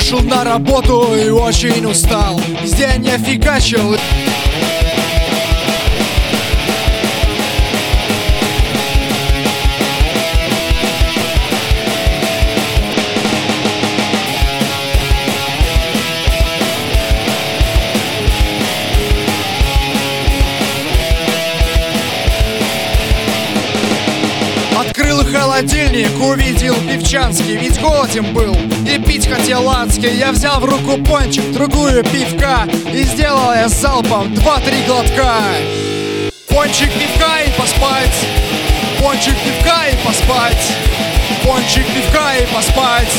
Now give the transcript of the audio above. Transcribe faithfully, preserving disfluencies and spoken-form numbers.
Вышел на работу и очень устал. Весь день я фигачил. Открыл холодильник, увидел пивчанский, ведь голоден был и пить хотел адски. Я взял в руку пончик, другую пивка, и сделал я залпом два-три глотка. Пончик, пивка и поспать, пончик, пивка и поспать, пончик, пивка и поспать.